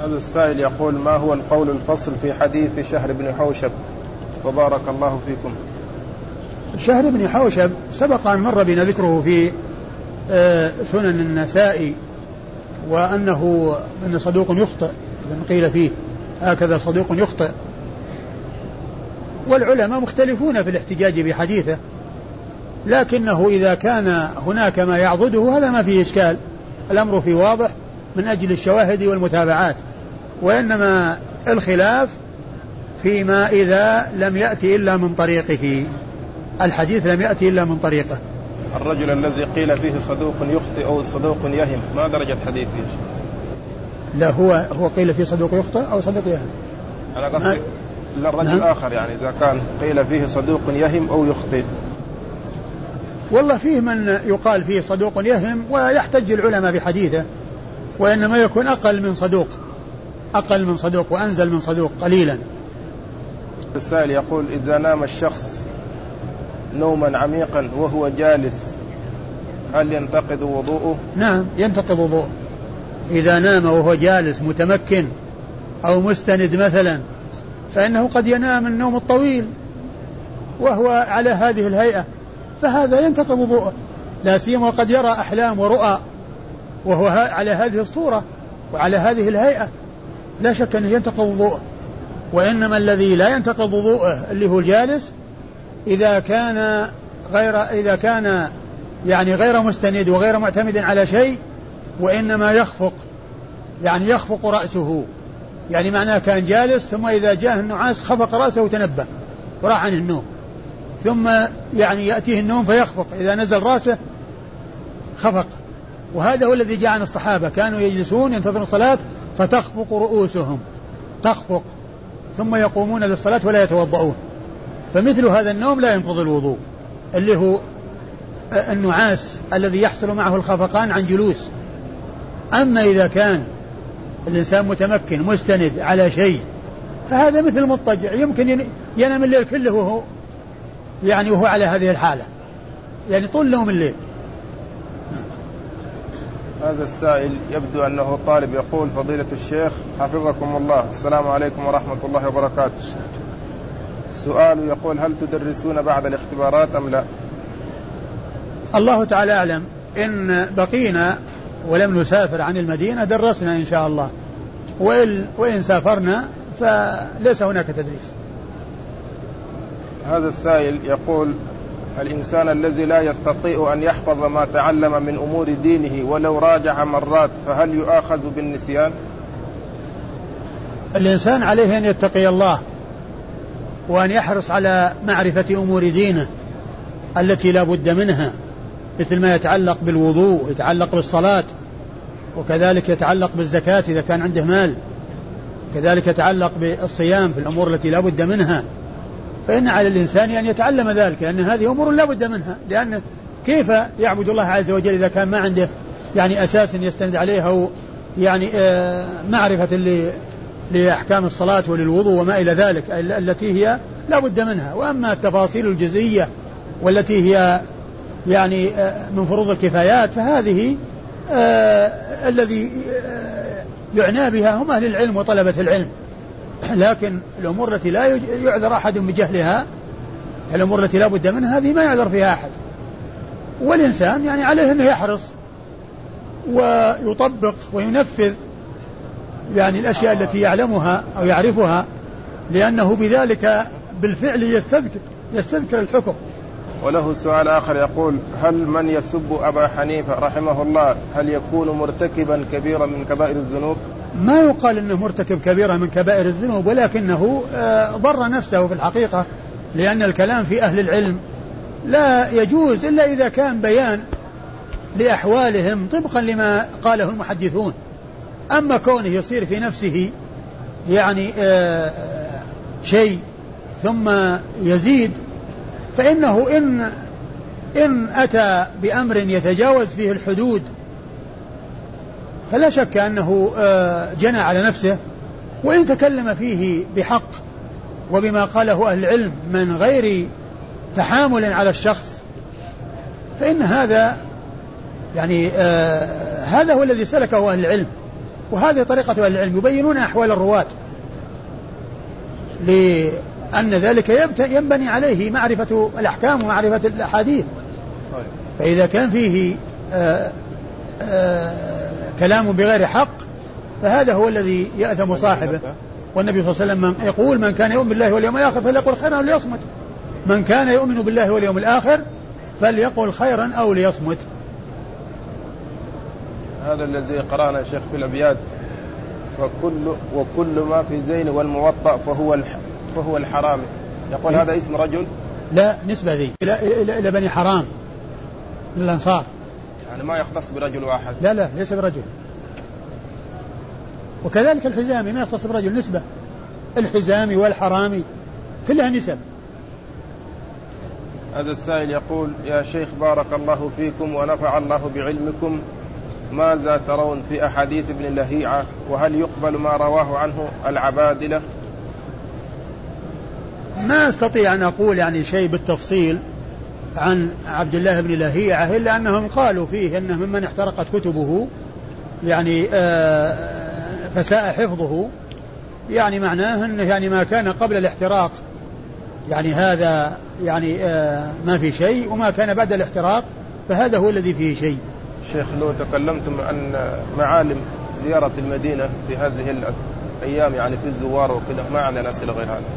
هذا السائل يقول: ما هو القول الفصل في حديث شهر بن حوشب؟ وبارك الله فيكم. شهر بن حوشب سبق أن مر بنا ذكره في سنن النسائي، وأنه صدوق يخطئ، إذا قيل فيه هكذا صدوق يخطئ، والعلماء مختلفون في الاحتجاج بحديثه، لكنه إذا كان هناك ما يعضده هذا ما فيه إشكال، الأمر فيه واضح من أجل الشواهد والمتابعات، وإنما الخلاف فيما إذا لم يأتي إلا من طريقه، الحديث لم يأتي إلا من طريقه. الرجل الذي قيل فيه صدوق يخطئ أو صدوق يهم، ما درجة حديثه؟ لا، هو قيل فيه صدوق يخطئ أو صدوق يهم. أنا قصدي للرجل الآخر، يعني إذا كان قيل فيه صدوق يهم أو يخطئ. والله فيه من يقال فيه صدوق يهم ويحتج العلماء بحديثه، وإنما يكون أقل من صدوق وأنزل من صدوق قليلا. السائل يقول: إذا نام الشخص نوما عميقا وهو جالس هل ينتقض وضوءه؟ نعم ينتقض وضوءه، إذا نام وهو جالس متمكن أو مستند مثلا، فإنه قد ينام النوم الطويل وهو على هذه الهيئة، فهذا ينتقض وضوءه، لا سيما وقد يرى أحلام ورؤى وهو على هذه الصورة وعلى هذه الهيئة، لا شك أنه ينتقض وضوءه. وإنما الذي لا ينتقض وضوءه اللي هو الجالس إذا كان يعني غير مستند وغير معتمد على شيء، وإنما يخفق رأسه، يعني معناه كان جالس ثم إذا جاء النعاس خفق رأسه وتنبه وراح عن النوم، ثم يعني يأتيه النوم فيخفق، إذا نزل رأسه خفق. وهذا هو الذي جاء عن الصحابة، كانوا يجلسون ينتظرون الصلاة فتخفق رؤوسهم، تخفق، ثم يقومون للصلاة ولا يتوضؤون. فمثل هذا النوم لا ينقض الوضوء، اللي هو النعاس الذي يحصل معه الخفقان عن جلوس. أما إذا كان الإنسان متمكن مستند على شيء فهذا مثل المضطجع، يمكن ينام الليل كله وهو على هذه الحالة، يعني طول نوم الليل. هذا السائل يبدو أنه طالب، يقول: فضيلة الشيخ حفظكم الله، السلام عليكم ورحمة الله وبركاته. سؤال يقول: هل تدرسون بعد الاختبارات أم لا؟ الله تعالى أعلم، إن بقينا ولم نسافر عن المدينة درسنا إن شاء الله، وإن سافرنا فليس هناك تدريس. هذا السائل يقول: الإنسان الذي لا يستطيع أن يحفظ ما تعلم من أمور دينه ولو راجع مرات فهل يؤاخذ بالنسيان؟ الإنسان عليه أن يتقي الله وأن يحرص على معرفة أمور دينه التي لا بد منها، مثل ما يتعلق بالوضوء، يتعلق بالصلاة، وكذلك يتعلق بالزكاة إذا كان عنده مال، كذلك يتعلق بالصيام في الأمور التي لا بد منها. فإن على الإنسان أن يتعلم ذلك، لأن هذه أمور لا بد منها، لأن كيف يعبد الله عز وجل إذا كان ما عنده يعني أساس يستند عليه أو يعني معرفة لأحكام الصلاة وللوضوء وما إلى ذلك التي هي لا بد منها. وأما التفاصيل الجزئية والتي هي يعني من فروض الكفايات فهذه الذي يعنى بها هم أهل العلم وطلبة العلم، لكن الأمور التي لا يعذر أحد بجهلها، الأمور التي لا بد منها هذه ما يعذر فيها أحد. والإنسان يعني عليه أنه يحرص ويطبق وينفذ يعني الأشياء التي يعلمها أو يعرفها، لأنه بذلك بالفعل يستذكر الحكم. وله سؤال آخر يقول: هل من يسب أبا حنيفة رحمه الله هل يكون مرتكبا كبيرا من كبائر الذنوب؟ ما يقال أنه مرتكب كبيرا من كبائر الذنوب، ولكنه ضر نفسه في الحقيقة، لأن الكلام في أهل العلم لا يجوز إلا إذا كان بيان لأحوالهم طبقا لما قاله المحدثون. أما كونه يصير في نفسه يعني شيء ثم يزيد، فإنه إن أتى بأمر يتجاوز فيه الحدود فلا شك أنه جنى على نفسه، وإن تكلم فيه بحق وبما قاله أهل العلم من غير تحامل على الشخص فإن هذا يعني هذا هو الذي سلكه أهل العلم، وهذه طريقة أهل العلم، يبينون أحوال الرواة لأن ذلك ينبني عليه معرفة الأحكام ومعرفة الأحاديث. فإذا كان فيه كلام بغير حق فهذا هو الذي يأثم صاحبه. والنبي صلى الله عليه وسلم يقول: من كان يؤمن بالله واليوم الآخر فليقل خيرا أو ليصمت. من كان يؤمن بالله واليوم الآخر فليقل خيرا أو ليصمت. هذا الذي قرأنا شيخ في الأبيات: وكل ما في زين والموطأ فهو الحرام. يقول هذا اسم رجل؟ لا، نسبة ذي إلى بني حرام من الأنصار، يعني ما يختص برجل واحد. لا ليس برجل. وكذلك الحزامي ما يختص برجل، نسبة. الحزامي والحرامي كلها نسب. هذا السائل يقول: يا شيخ بارك الله فيكم ونفع الله بعلمكم، ماذا ترون في أحاديث ابن لهيعة، وهل يقبل ما رواه عنه العبادلة؟ ما استطيع أن أقول يعني شيء بالتفصيل عن عبد الله بن لهيعة، إلا أنهم قالوا فيه أنه ممن احترقت كتبه، يعني فساء حفظه، يعني معناه أنه يعني ما كان قبل الاحتراق يعني هذا يعني ما في شيء، وما كان بعد الاحتراق فهذا هو الذي فيه شيء. شيخ، لو تكلمتم عن معالم زيارة المدينة في هذه الأيام، يعني في الزوار وكذا، ما عندنا أسئلة غير هذا.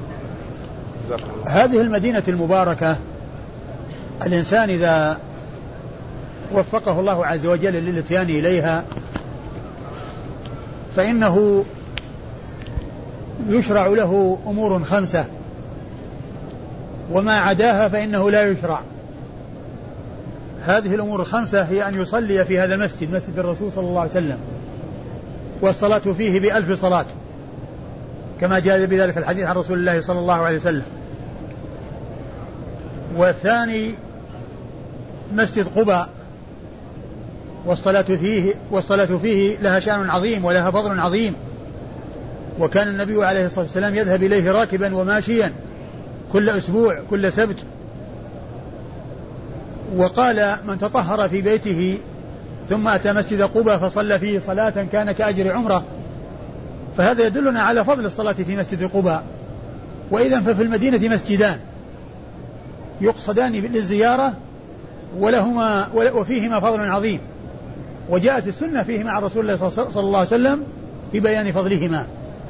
هذه المدينة المباركة الإنسان إذا وفقه الله عز وجل للاتيان إليها فإنه يشرع له أمور 5، وما عداها فإنه لا يشرع. هذه الأمور 5 هي أن يصلي في هذا المسجد، مسجد الرسول صلى الله عليه وسلم، والصلاة فيه ب1000 صلاة كما جاء بذلك الحديث عن رسول الله صلى الله عليه وسلم. والثاني مسجد قباء، والصلاة فيه لها شأن عظيم ولها فضل عظيم، وكان النبي عليه الصلاة والسلام يذهب إليه راكبا وماشيا كل أسبوع كل سبت. وقال: من تطهر في بيته ثم أتى مسجد قباء فصلى فيه صلاة كان كأجر عمره. فهذا يدلنا على فضل الصلاة في مسجد قباء. وإذا ففي المدينة مسجدان يقصدان للزيارة وفيهما فضل عظيم، وجاءت السنة فيهما عن رسول الله صلى الله عليه وسلم في بيان فضلهما.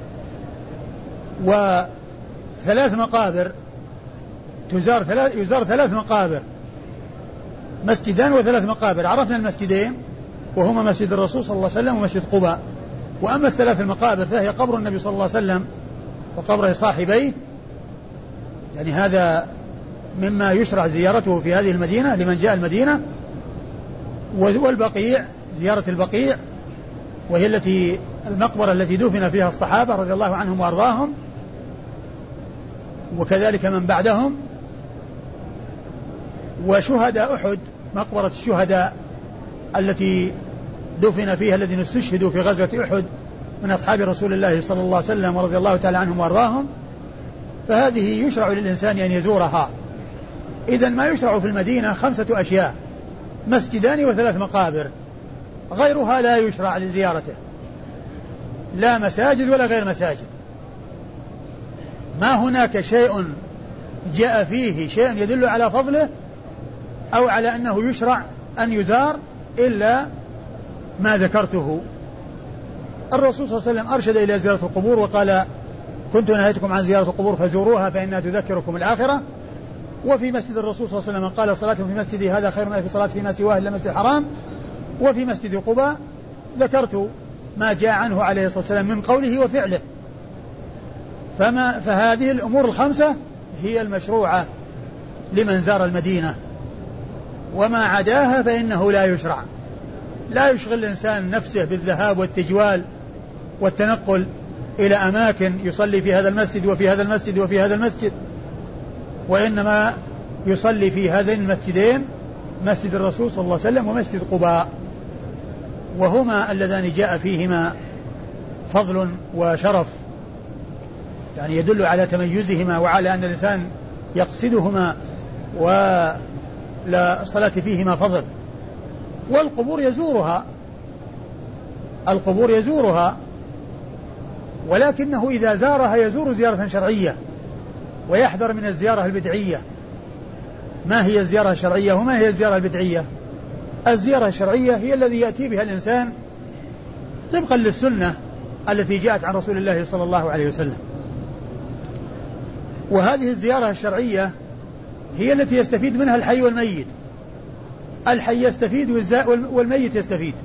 و3 مقابر يزار 3 مقابر، مسجدان و3 مقابر. عرفنا المسجدين وهما مسجد الرسول صلى الله عليه وسلم ومسجد قباء. وأما 3 المقابر فهي قبر النبي صلى الله عليه وسلم وقبر صاحبيه، يعني هذا مما يشرع زيارته في هذه المدينة لمن جاء المدينة. والبقيع، زيارة البقيع، وهي المقبرة التي دفن فيها الصحابة رضي الله عنهم وأرضاهم، وكذلك من بعدهم. وشهداء أحد، مقبرة الشهداء التي دفن فيها الذين استشهدوا في غزوة أحد من أصحاب رسول الله صلى الله عليه وسلم ورضي الله تعالى عنهم وأرضاهم، فهذه يشرع للإنسان أن يزورها. إذن ما يشرع في المدينة 5 أشياء: مسجدان و3 مقابر، غيرها لا يشرع لزيارته، لا مساجد ولا غير مساجد. ما هناك شيء جاء فيه شيء يدل على فضله أو على أنه يشرع أن يزار إلا ما ذكرته. الرسول صلى الله عليه وسلم أرشد إلى زيارة القبور وقال: كنت نهيتكم عن زيارة القبور فزوروها فإنها تذكركم الآخرة. وفي مسجد الرسول صلى الله عليه وسلم قال: صلاة في مسجدي هذا خير من 1000 صلاة فيما سواه إلا مسجد الحرام. وفي مسجد قباء ذكرت ما جاء عنه عليه الصلاة والسلام من قوله وفعله. فهذه الأمور 5 هي المشروعة لمن زار المدينة، وما عداها فإنه لا يشرع. لا يشغل الإنسان نفسه بالذهاب والتجوال والتنقل إلى أماكن يصلي في هذا المسجد وفي هذا المسجد وفي هذا المسجد، وإنما يصلي في هذين المسجدين، مسجد الرسول صلى الله عليه وسلم ومسجد قباء، وهما اللذان جاء فيهما فضل وشرف، يعني يدل على تميزهما وعلى أن الإنسان يقصدهما ولا الصلاة فيهما فضل. والقبور يزورها القبور يزورها، ولكنه إذا زارها يزور زيارة شرعية ويحذر من الزيارة البدعية. ما هي الزيارة الشرعية وما هي الزيارة البدعية؟ الزيارة الشرعية هي الذي يأتي بها الإنسان طبقا للسنة التي جاءت عن رسول الله صلى الله عليه وسلم. وهذه الزيارة الشرعية هي التي يستفيد منها الحي والميت. الحي يستفيد والميت يستفيد.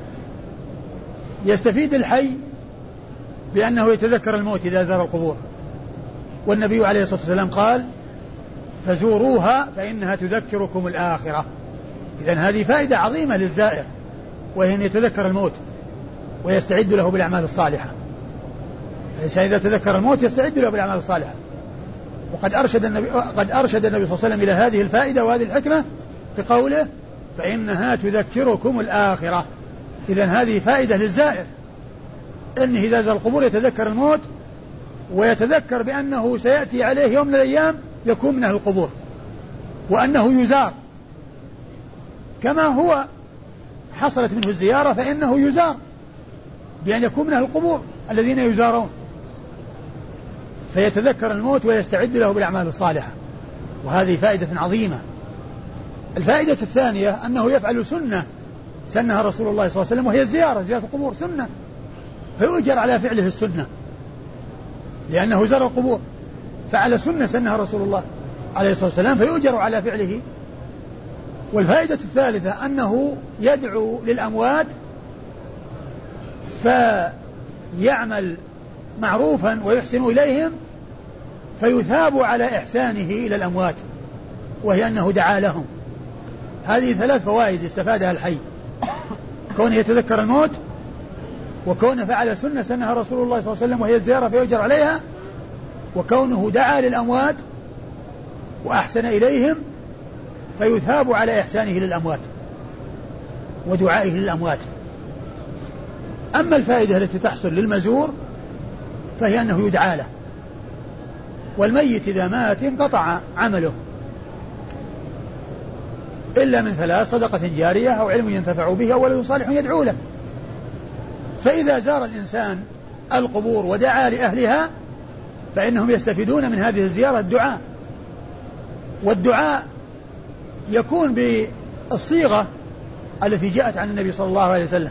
يستفيد الحي بأنه يتذكر الموت إذا زار القبور، والنبي عليه الصلاة والسلام قال فزوروها فإنها تذكركم الآخرة. إذن هذه فائدة عظيمة للزائر، وهي أن يتذكر الموت ويستعد له بالأعمال الصالحة. إذا تذكر الموت يستعد له بالأعمال الصالحة. وقد أرشد النبي صلى الله عليه وسلم إلى هذه الفائدة وهذه الحكمة بقوله فإنها تذكركم الآخرة. إذن هذه فائدة للزائر، أنه إذا زار القبور يتذكر الموت ويتذكر بأنه سيأتي عليه يوم من الأيام يكون من أهل القبور، وأنه يزار كما هو حصلت منه الزيارة، فإنه يزار بأن يكون من أهل القبور الذين يزارون، فيتذكر الموت ويستعد له بالأعمال الصالحة. وهذه فائدة عظيمة. الفائدة الثانية أنه يفعل سنة سنها رسول الله صلى الله عليه وسلم، وهي زيارة القبور سنة، فيؤجر على فعله السنة لأنه زار القبور، فعل سنة سنها رسول الله عليه الصلاة والسلام فيؤجر على فعله. والفائدة الثالثة أنه يدعو للأموات فيعمل معروفا ويحسن إليهم فيثاب على إحسانه إلى الأموات، وهي أنه دعا لهم. هذه 3 فوائد استفادها الحي: كونه يتذكر الموت، وكونه فعل سنة سنها رسول الله صلى الله عليه وسلم وهي الزيارة فيؤجر عليها، وكونه دعا للأموات وأحسن إليهم فيثاب على إحسانه للأموات ودعائه للأموات. أما الفائدة التي تحصل للمزور فهي أنه يدعى له، والميت إذا مات انقطع عمله إلا من 3: صدقة جارية أو علم ينتفع به أو ولد صالح يدعو له. فإذا زار الإنسان القبور ودعا لأهلها فإنهم يستفيدون من هذه الزيارة الدعاء، والدعاء يكون بالصيغة التي جاءت عن النبي صلى الله عليه وسلم،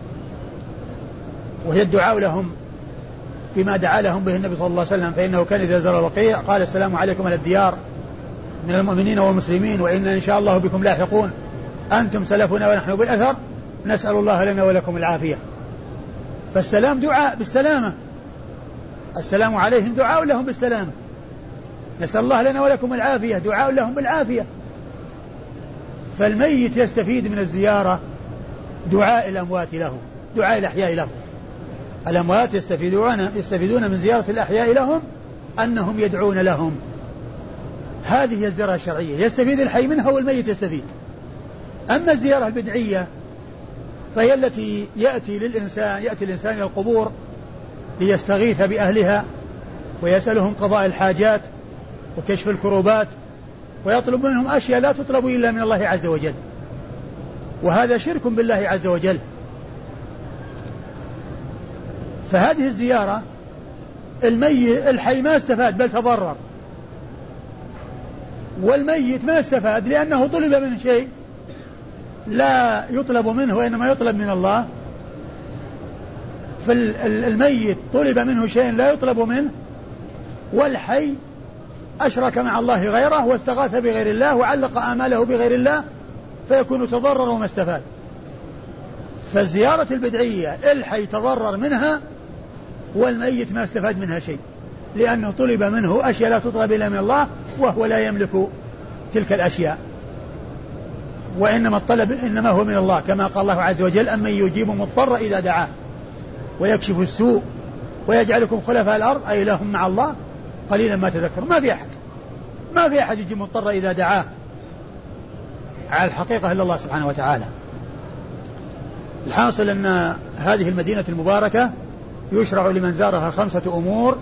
وهي الدعاء لهم بما دعا لهم به النبي صلى الله عليه وسلم، فإنه كان إذا زار البقيع قال السلام عليكم على الديار من المؤمنين والمسلمين وإنا إن شاء الله بكم لاحقون، أنتم سلفنا ونحن بالأثر، نسأل الله لنا ولكم العافية. فالسلام دعاء بالسلامة، السلام عليهم دعاء لهم بالسلامة، نسأل الله لنا ولكم العافية دعاء لهم بالعافية. فالميت يستفيد من الزيارة دعاء الأموات له، دعاء الأحياء له. الأموات يستفيدون من زيارة الأحياء لهم أنهم يدعون لهم. هذه الزيارة الشرعية يستفيد الحي منها والميت يستفيد. أما الزيارة البدعية فهي التي يأتي الإنسان إلى القبور ليستغيث بأهلها ويسألهم قضاء الحاجات وكشف الكروبات، ويطلب منهم أشياء لا تطلب إلا من الله عز وجل، وهذا شرك بالله عز وجل. فهذه الزيارة الحي ما استفاد بل تضرر، والميت ما استفاد لأنه طلب منه شيء لا يطلب منه وإنما يطلب من الله. فالميت طلب منه شيء لا يطلب منه، والحي أشرك مع الله غيره واستغاث بغير الله وعلق آماله بغير الله، فيكون تضرر وما استفاد. فالزيارة البدعية الحي تضرر منها والميت ما استفاد منها شيء، لأنه طلب منه أشياء لا تطلب إلا من الله وهو لا يملك تلك الأشياء، وإنما الطلب إنما هو من الله، كما قال الله عز وجل أمن يجيب مضطر إذا دعاه ويكشف السوء ويجعلكم خلفاء الأرض أي لهم مع الله قليلا ما تذكر. ما في أحد يجيب مضطر إذا دعاه على الحقيقة إلا الله سبحانه وتعالى. الحاصل أن هذه المدينة المباركة يشرع لمن زارها 5 أمور: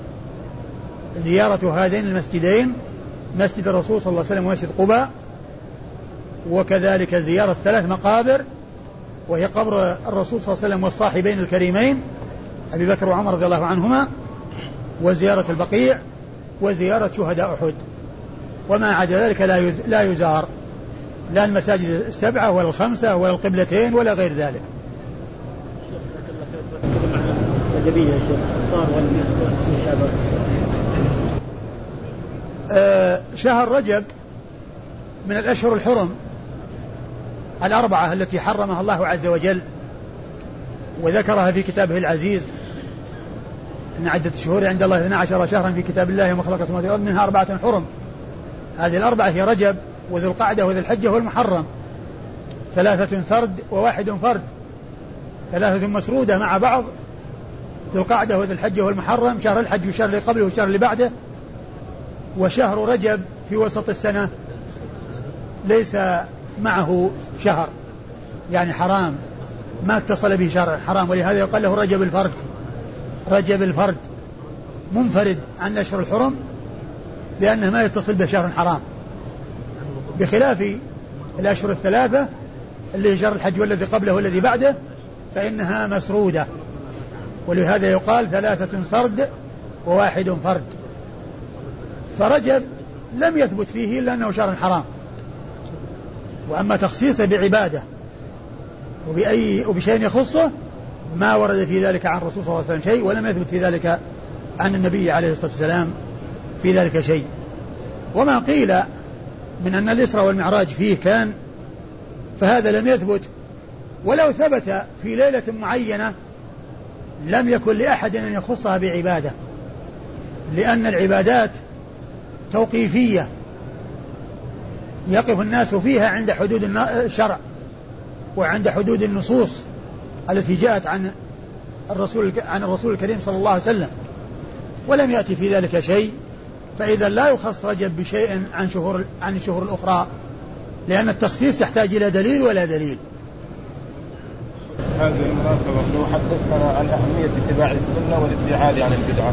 زيارة هذين المسجدين، مسجد الرسول صلى الله عليه وسلم ومسجد قباء، وكذلك زيارة 3 مقابر وهي قبر الرسول صلى الله عليه وسلم والصاحبين الكريمين أبي بكر وعمر رضي الله عنهما، وزيارة البقيع، وزيارة شهداء أحد. وما عدا ذلك لا يزار، لا المساجد السبعة ولا الخمسة ولا القبلتين ولا غير ذلك. شهر رجب من الأشهر الحرم الأربعة التي حرمها الله عز وجل وذكرها في كتابه العزيز، إن عدة الشهور عند الله 12 شهرا في كتاب الله يوم خلق السماوات والأرض منها 4 حرم. هذه الأربعة هي رجب وذو القعدة وذو الحجة والمحرم، 3 فرد و1 فرد، 3 مسرودة مع بعض، ذو القعدة وذو الحجة والمحرم، شهر الحج والشهر اللي قبله والشهر اللي بعده. وشهر رجب في وسط السنة ليس معه شهر، يعني حرام، ما اتصل به شهر حرام، ولهذا يقال له رجب الفرد. رجب الفرد منفرد عن أشهر الحرم لأنه ما يتصل به شهر حرام، بخلاف الأشهر الثلاثة اللي هي شهر الحج والذي قبله والذي بعده فإنها مسرودة، ولهذا يقال 3 سرد و1 فرد. فرجب لم يثبت فيه إلا أنه شهر حرام، وأما تخصيصه بعبادة وبشيء يخصه ما ورد في ذلك عن الرسول صلى الله عليه وسلم شيء، ولم يثبت في ذلك عن النبي عليه الصلاة والسلام في ذلك شيء. وما قيل من أن الإسراء والمعراج فيه كان فهذا لم يثبت، ولو ثبت في ليلة معينة لم يكن لأحد أن يخصها بعبادة، لأن العبادات توقيفية يقف الناس فيها عند حدود الشرع وعند حدود النصوص التي جاءت عن الرسول الكريم صلى الله عليه وسلم، ولم يأتي في ذلك شيء، فإذا لا يخص رجب بشيء عن الشهور الأخرى، لأن التخصيص يحتاج إلى دليل ولا دليل. هذه المناسبة لو حدثنا عن أهمية اتباع السنة والابتعاد عن البدعة.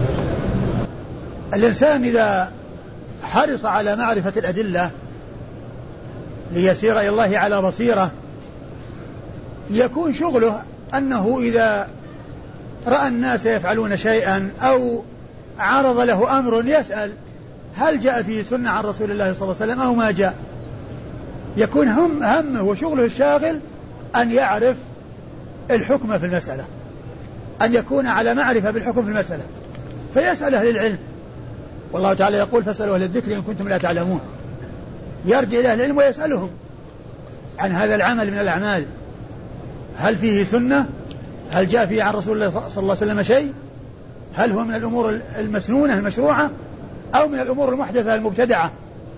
الإنسان إذا حرص على معرفة الأدلة ليسير إلى الله على بصيرة يكون شغله أنه إذا رأى الناس يفعلون شيئا أو عرض له أمر يسأل هل جاء فيه سنة عن رسول الله صلى الله عليه وسلم أو ما جاء. يكون همه وشغله الشاغل أن يعرف الحكم في المسألة، أن يكون على معرفة بالحكم في المسألة، فيسأل أهل العلم. والله تعالى يقول فاسألوا أهل الذكر إن كنتم لا تعلمون. يرجع إلى أهل العلم ويسألهم عن هذا العمل من الأعمال، هل فيه سنة؟ هل جاء فيه عن رسول الله صلى الله عليه وسلم شيء؟ هل هو من الأمور المسنونة المشروعة أو من الأمور المحدثة المبتدعة؟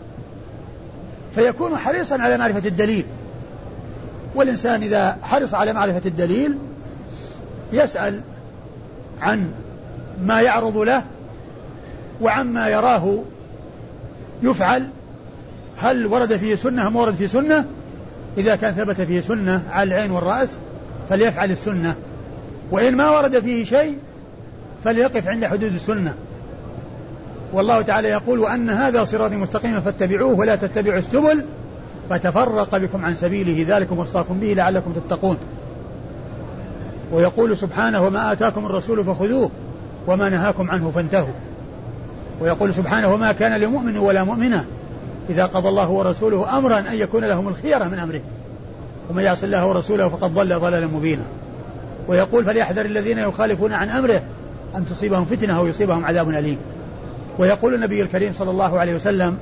فيكون حريصا على معرفة الدليل. والإنسان إذا حرص على معرفة الدليل يسأل عن ما يعرض له وعما يراه يفعل، هل ورد فيه سنة أم ورد فيه سنة؟ إذا كان ثبت فيه سنة على العين والرأس فليفعل السنة، وإن ما ورد فيه شيء فليقف عند حدود السنة. والله تعالى يقول وأن هذا صراطي مستقيما فاتبعوه ولا تتبعوا السبل فتفرق بكم عن سبيله ذلكم وصاكم به لعلكم تتقون. ويقول سبحانه وما آتاكم الرسول فخذوه وما نهاكم عنه فانتهوا. ويقول سبحانه وما كان لمؤمن ولا مؤمنة إذا قضى الله ورسوله أمرا أن يكون لهم الخيرة من أمره ومن يعص الله ورسوله فقد ضل ضلالا مبينا. ويقول فليحذر الذين يخالفون عن أمره أن تصيبهم فتنة أو يصيبهم عذاب أليم. ويقول النبي الكريم صلى الله عليه وسلم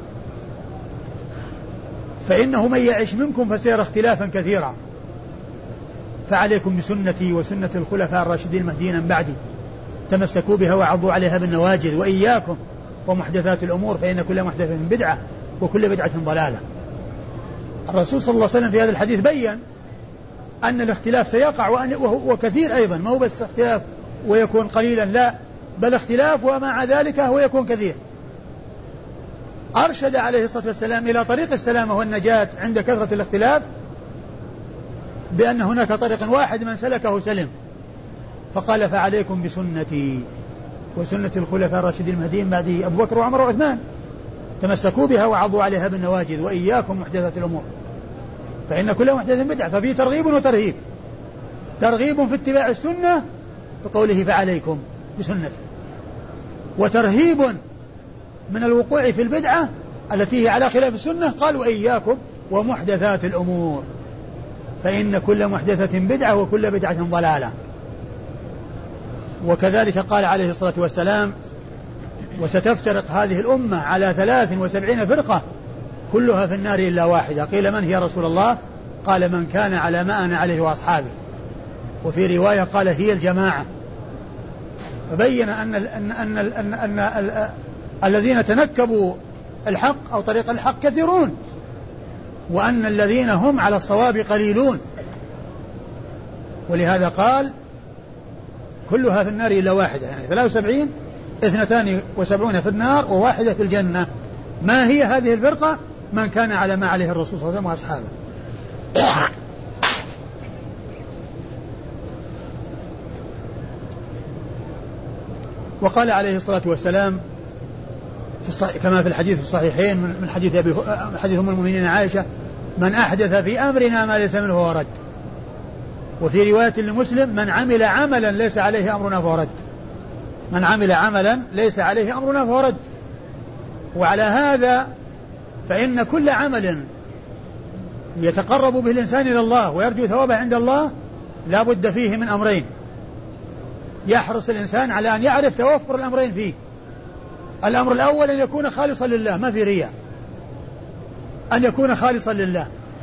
فإنه من يعش منكم فسيرى اختلافا كثيرا فعليكم بسنتي وسنة الخلفاء الراشدين المهديين من بعدي تمسكوا بها وعضوا عليها بالنواجذ وإياكم ومحدثات الأمور فإن كل محدثة بدعة وكل بدعة ضلالة. الرسول صلى الله عليه وسلم في هذا الحديث بيّن أن الاختلاف سيقع وكثير أيضا، ما هو بس اختلاف ويكون قليلا، لا بل اختلاف ومع ذلك هو يكون كثير. أرشد عليه الصلاة والسلام إلى طريق السلامة والنجاة عند كثرة الاختلاف بأن هناك طريق واحد من سلكه سلم، فقال فعليكم بسنتي وسنة الخلفاء الراشدين المهديين بعدي أبو بكر وعمر وعثمان تمسكوا بها وعضوا عليها بالنواجذ وإياكم محدثات الأمور فإن كل محدثة بدعة. ففي ترغيب وترهيب. ترغيب في اتباع السنة بقوله فعليكم بسنتي، وترهيب من الوقوع في البدعة التي هي على خلاف السنة، قالوا إياكم ومحدثات الأمور فإن كل محدثة بدعة وكل بدعة ضلالة. وكذلك قال عليه الصلاة والسلام وستفترق هذه الأمة على 73 فرقة كلها في النار إلا واحدة. قيل من هي يا رسول الله؟ قال من كان على ما أنا عليه وأصحابي. وفي رواية قال هي الجماعة. فبين أن الذين تنكبوا الحق أو طريق الحق كثيرون، وأن الذين هم على الصواب قليلون. ولهذا قال كلها في النار إلا واحدة، يعني 73 72 في النار وواحدة في الجنة. ما هي هذه الفرقة؟ من كان على ما عليه الرسول صلى الله عليه وسلم وأصحابه. وقال عليه الصلاة والسلام كما في الحديث في الصحيحين من حديث أم المؤمنين عائشة من أحدث في أمرنا ما ليس منه فهو رد. وفي رواية لمسلم من عمل عملا ليس عليه أمرنا فهو رد. من عمل عملا ليس عليه أمرنا فهو رد. وعلى هذا فإن كل عمل يتقرب به الإنسان إلى الله ويرجو ثوابه عند الله لا بد فيه من أمرين، يحرص الإنسان على أن يعرف توفر الأمرين فيه. الأمر الأول أن يكون خالصا لله، ما في رياء، أن يكون خالصا لله،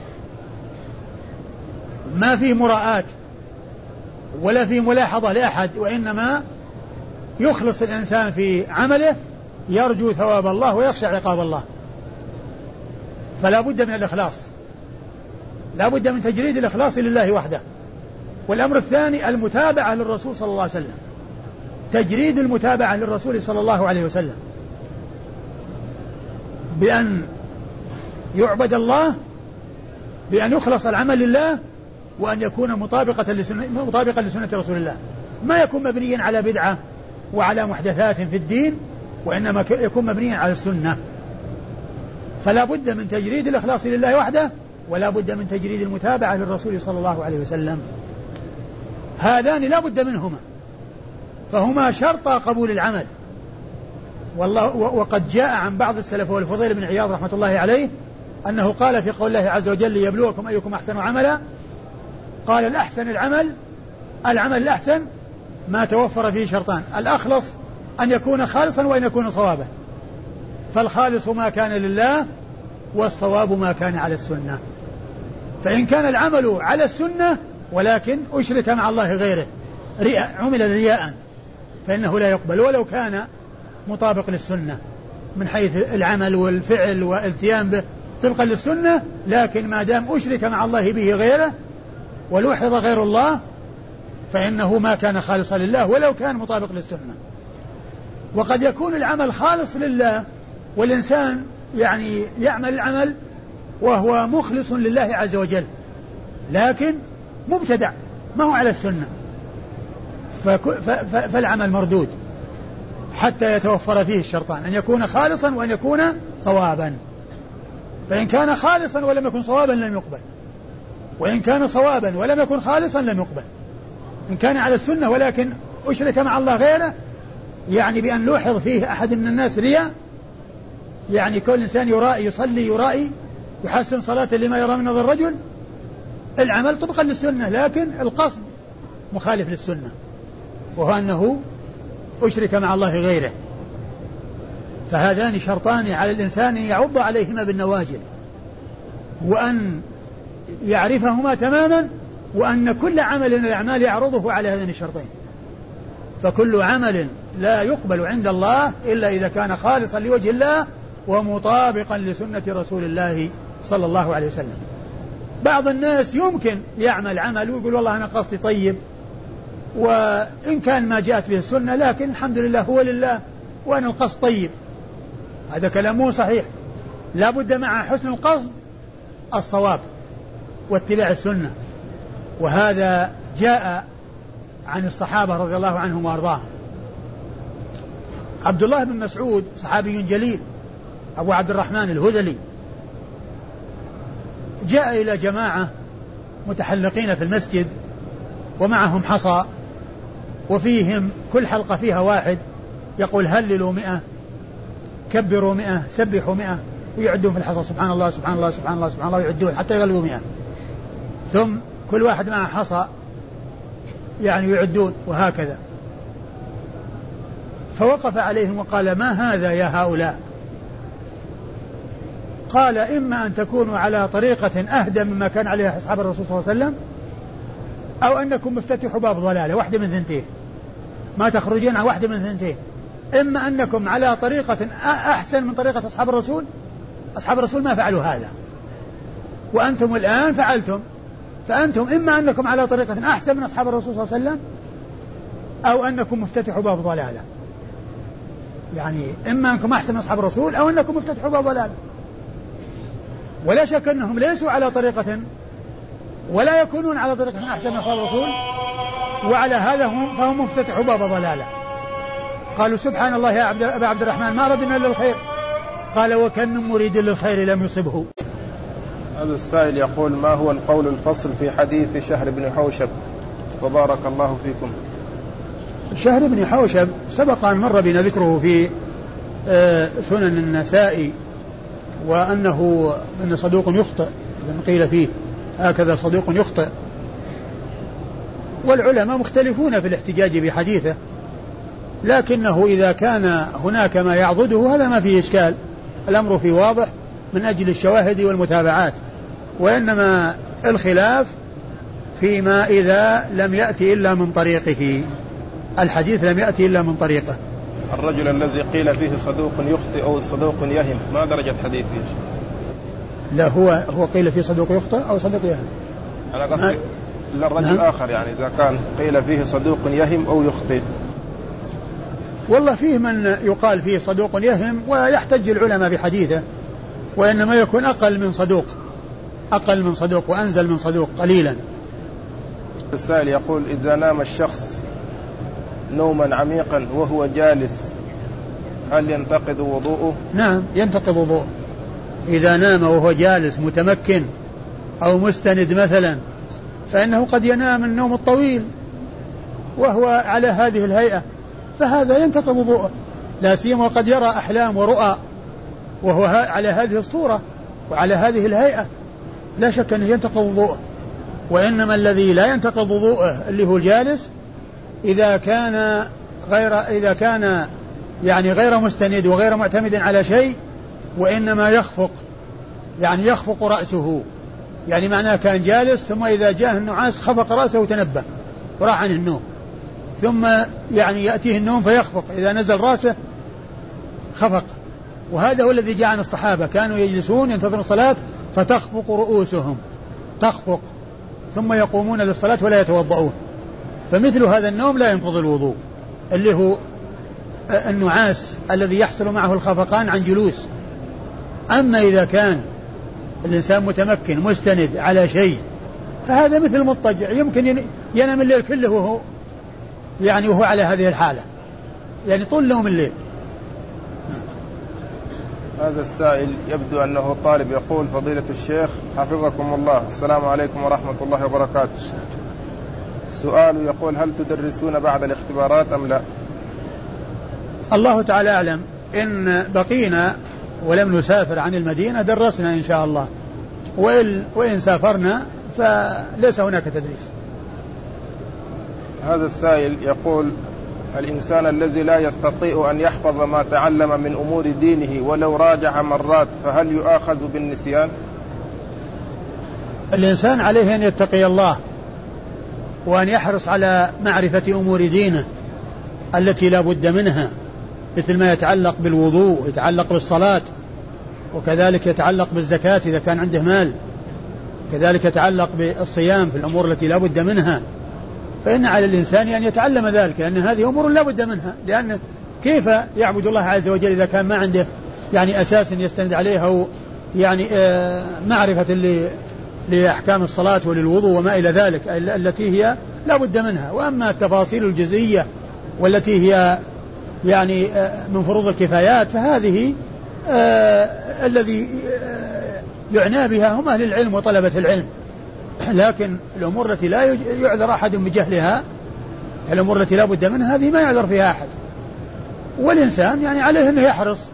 ما فيه مراءات ولا فيه ملاحظة لأحد، وإنما يخلص الإنسان في عمله يرجو ثواب الله ويخشى عقاب الله. فلا بد من الإخلاص، لا بد من تجريد الإخلاص لله وحده. والأمر الثاني المتابعة للرسول صلى الله عليه وسلم، تجريد المتابعة للرسول صلى الله عليه وسلم بأن يعبد الله، بأن يخلص العمل لله، وأن يكون مطابقا لسنة رسول الله، ما يكون مبنيا على بدعة وعلى محدثات في الدين، وإنما يكون مبنيا على السنة. فلا بد من تجريد الإخلاص لله وحده، ولا بد من تجريد المتابعة للرسول صلى الله عليه وسلم. هذان لا بد منهما، فهما شرط قبول العمل. والله وقد جاء عن بعض السلف والفضيل بن عياض رحمة الله عليه أنه قال في قول الله عز وجل ليبلوكم أيكم أحسن عملا، قال الأحسن العمل الأحسن ما توفر فيه شرطان: الأخلص أن يكون خالصا وأن يكون صوابا، فالخالص ما كان لله والصواب ما كان على السنة. فإن كان العمل على السنة ولكن أشرك مع الله غيره، عمل رياء، فإنه لا يقبل ولو كان مطابق للسنة من حيث العمل والفعل والالتيام به طبقا للسنة، لكن ما دام أشرك مع الله به غيره ولوحظ غير الله فإنه ما كان خالصا لله ولو كان مطابق للسنة. وقد يكون العمل خالص لله والإنسان يعني يعمل العمل وهو مخلص لله عز وجل، لكن مبتدع ما هو على السنة، فالعمل مردود حتى يتوفر فيه الشرطان: أن يكون خالصا وأن يكون صوابا. فإن كان خالصا ولم يكن صوابا لم يقبل، وإن كان صوابا ولم يكن خالصا لم يقبل. إن كان على السنة ولكن أشرك مع الله غيره، يعني بأن لوحظ فيه أحد من الناس رياء، يعني كل إنسان يرائي يصلي يرائي يحسن صلاة لما يرى من نظر الرجل، العمل طبقا للسنة لكن القصد مخالف للسنة، وهو أنه أشرك مع الله غيره. فهذان شرطان على الإنسان يعض عليهما بالنواجذ، وأن يعرفهما تماما، وأن كل عمل من الأعمال يعرضه على هذين الشرطين. فكل عمل لا يقبل عند الله إلا إذا كان خالصا لوجه الله ومطابقا لسنة رسول الله صلى الله عليه وسلم. بعض الناس يمكن يعمل عمل ويقول والله أنا قصدي طيب، وإن كان ما جاءت به السنة لكن الحمد لله هو لله وأنا القصد طيب. هذا كلام مو صحيح. لا بد مع حسن القصد الصواب واتباع السنة. وهذا جاء عن الصحابة رضي الله عنهم وأرضاهم. عبد الله بن مسعود صحابي جليل أبو عبد الرحمن الهذلي جاء إلى جماعة متحلقين في المسجد ومعهم حصى وفيهم كل حلقة فيها واحد يقول هللوا 100 كبروا 100 سبحوا 100 ويعدون في الحصى سبحان الله سبحان الله سبحان الله سبحان الله ويعدون حتى يغلبوا 100 ثم كل واحد معه حصى يعني يعدون وهكذا. فوقف عليهم وقال ما هذا يا هؤلاء؟ قال إما أن تكونوا على طريقة أهدى مما كان عليها أصحاب الرسول صلى الله عليه وسلم أو أنكم مفتتحوا باب ضلالة، واحدة من ثنتين، ما تخرجين عن واحدة من ثنتين، إما أنكم على طريقة أحسن من طريقة أصحاب الرسول، أصحاب الرسول ما فعلوا هذا وأنتم الآن فعلتم، فأنتم إما أنكم على طريقة أحسن من أصحاب الرسول صلى الله عليه وسلم أو أنكم مفتتحوا باب ضلالة، يعني إما أنكم أحسن من أصحاب الرسول أو أنكم مفتتحوا باب ضلالة. ولا شك أنهم ليسوا على طريقة ولا يكونون على طريقة أحسن من أصحاب الرسول، وعلى هذا فهم مفتتحوا باب ضلالة. قالوا سبحان الله يا أبا عبد الرحمن ما ردنا إلا الخير، قال وكم من مريد للخير لم يصبه. هذا السائل يقول ما هو القول الفصل في حديث شهر بن حوشب وبارك الله فيكم؟ شهر بن حوشب سبق أن مر بنا ذكره في سنن النسائي، وأنه أن صدوق يخطئ، إذا قيل فيه هكذا صدوق يخطئ، والعلماء مختلفون في الاحتجاج بحديثه، لكنه إذا كان هناك ما يعضده هذا ما فيه إشكال، الأمر فيه واضح من أجل الشواهد والمتابعات، وإنما الخلاف فيما إذا لم يأتي إلا من طريقه، الحديث لم يأتي إلا من طريقه. الرجل الذي قيل فيه صدوق يخطئ أو صدوق يهم ما درجة حديثه؟ لا هو قيل فيه صدوق يخطئ أو صدوق يهم، أنا قصدي للرجل الآخر، يعني إذا كان قيل فيه صدوق يهم أو يخطئ. والله فيه من يقال فيه صدوق يهم ويحتج العلماء بحديثه، وإنما يكون أقل من صدوق وأنزل من صدوق قليلا. السائل يقول إذا نام الشخص نوما عميقا وهو جالس هل ينتقض وضوءه؟ نعم ينتقض وضوءه، إذا نام وهو جالس متمكن أو مستند مثلا، فإنه قد ينام النوم الطويل وهو على هذه الهيئة، فهذا ينتقض وضوءه، لا سيما وقد يرى أحلام ورؤى وهو على هذه الصورة وعلى هذه الهيئة، لا شك أنه ينتقض وضوءه. وإنما الذي لا ينتقض وضوءه اللي هو الجالس إذا كان يعني غير مستند وغير معتمد على شيء، وإنما يخفق رأسه، يعني معناه كان جالس ثم إذا جاء النعاس خفق رأسه وتنبه وراح عن النوم، ثم يعني يأتيه النوم فيخفق، إذا نزل رأسه خفق. وهذا هو الذي جاء عن الصحابة، كانوا يجلسون ينتظرون الصلاة فتخفق رؤوسهم، تخفق، ثم يقومون للصلاة ولا يتوضؤون. فمثل هذا النوم لا ينقض الوضوء، اللي هو النعاس الذي يحصل معه الخفقان عن جلوس. أما إذا كان الإنسان متمكن مستند على شيء فهذا مثل المضطجع، يمكن ينام الليل كله وهو على هذه الحالة، يعني طول نوم الليل. هذا السائل يبدو أنه طالب يقول فضيلة الشيخ حفظكم الله السلام عليكم ورحمة الله وبركاته، سؤال يقول هل تدرسون بعد الاختبارات أم لا؟ الله تعالى أعلم، إن بقينا ولم نسافر عن المدينة درسنا إن شاء الله، وإن سافرنا فليس هناك تدريس. هذا السائل يقول الإنسان الذي لا يستطيع أن يحفظ ما تعلم من أمور دينه ولو راجع مرات فهل يؤاخذ بالنسيان؟ الإنسان عليه أن يتقي الله وأن يحرص على معرفة أمور دينه التي لا بد منها، مثل ما يتعلق بالوضوء، يتعلق بالصلاة، وكذلك يتعلق بالزكاة إذا كان عنده مال، كذلك يتعلق بالصيام في الأمور التي لا بد منها. فإن على الإنسان أن يتعلم ذلك، لأن هذه أمور لا بد منها، لأن كيف يعبد الله عز وجل إذا كان ما عنده يعني أساس يستند عليها، أو يعني معرفة لأحكام الصلاة وللوضوء وما إلى ذلك التي هي لا بد منها. وأما التفاصيل الجزئية والتي هي يعني من فروض الكفايات فهذه الذي يعنى بها هم أهل العلم وطلبة العلم، لكن الأمور التي لا يعذر أحد بجهلها، الأمور التي لا بد منها هذه ما يعذر فيها أحد. والإنسان يعني عليه أنه يحرص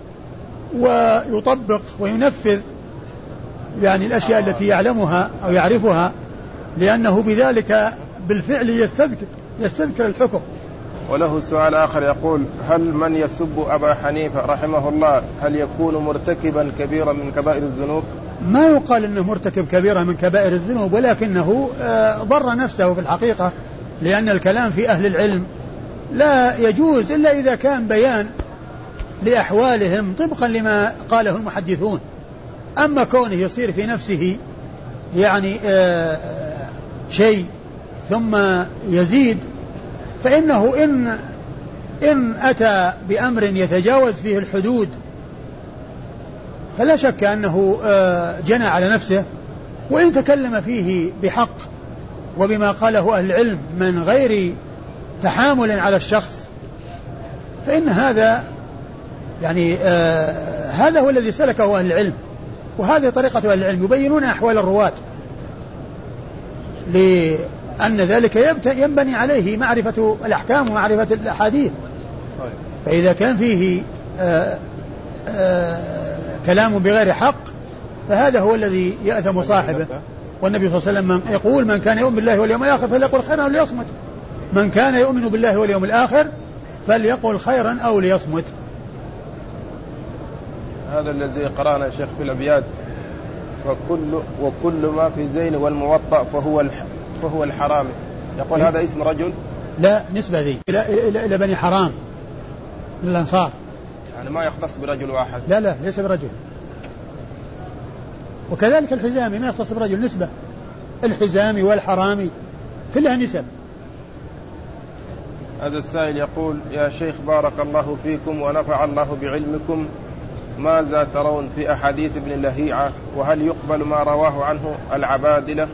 ويطبق وينفذ يعني الأشياء التي يعلمها أو يعرفها، لأنه بذلك بالفعل يستذكر الحكم. وله سؤال آخر يقول: هل من يسب أبا حنيفة رحمه الله هل يكون مرتكبا كبيرا من كبائر الذنوب؟ ما يقال أنه مرتكب كبيرا من كبائر الذنوب، ولكنه ضر نفسه في الحقيقة، لأن الكلام في أهل العلم لا يجوز إلا إذا كان بيان لأحوالهم طبقا لما قاله المحدثون. أما كونه يصير في نفسه يعني شيء ثم يزيد، فإنه إن أتى بأمر يتجاوز فيه الحدود فلا شك أنه جنى على نفسه، وإن تكلم فيه بحق وبما قاله أهل العلم من غير تحامل على الشخص فإن هذا يعني هذا هو الذي سلكه أهل العلم، وهذه طريقة أهل العلم، يبينون أحوال الرواة، لأن ذلك ينبني عليه معرفة الأحكام ومعرفة الأحاديث. فإذا كان فيه كلام بغير حق فهذا هو الذي يأثم صاحبه. والنبي صلى الله عليه وسلم يقول: من كان يؤمن بالله واليوم الآخر فليقل خيرا أو ليصمت. من كان يؤمن بالله واليوم الآخر فليقل خيرا أو ليصمت. هذا الذي قرأنا يا شيخ في الأبيات: وكل ما في زين والموطأ فهو الحرام. يقول هذا اسم رجل؟ لا، نسبة ذي إلى بني حرام من الأنصار، يعني ما يختص برجل واحد. لا ليس برجل. وكذلك الحزامي ما يختص برجل، نسبة. الحزامي والحرامي كلها نسب. هذا السائل يقول: يا شيخ بارك الله فيكم ونفع الله بعلمكم، ماذا ترون في أحاديث ابن لهيعة، وهل يقبل ما رواه عنه العبادلة؟